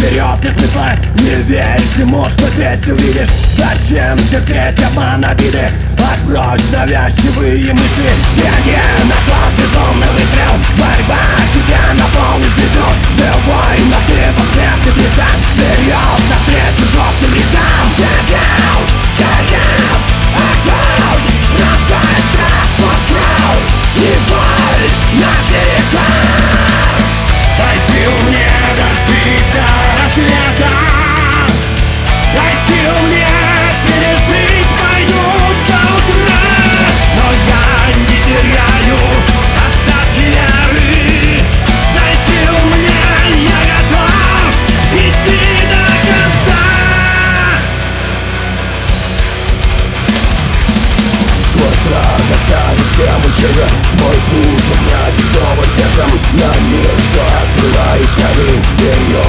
вперед нет смысла. Не верь всему, что здесь увидишь. Зачем терпеть обман, обиды? Отбрось навязчивые мысли. Деньги на тот безумный выстрел. Борьба тебя наполнит жизнью. Живой, но ты по смерти близко. Вперед, навстречу жестким рискам. Дебил, горят, огонь. Бросает страх сквозь кровь и боль на берегах. Дай сил мне дожить до рассвета. Дай сил мне пережить мою до утра. Но я не теряю остатки веры. Дай сил мне, я готов идти до конца. Сквозь страх останешься мучения. Твой путь у меня диктован сердцем. На мир, что открывает тайны. Вперед.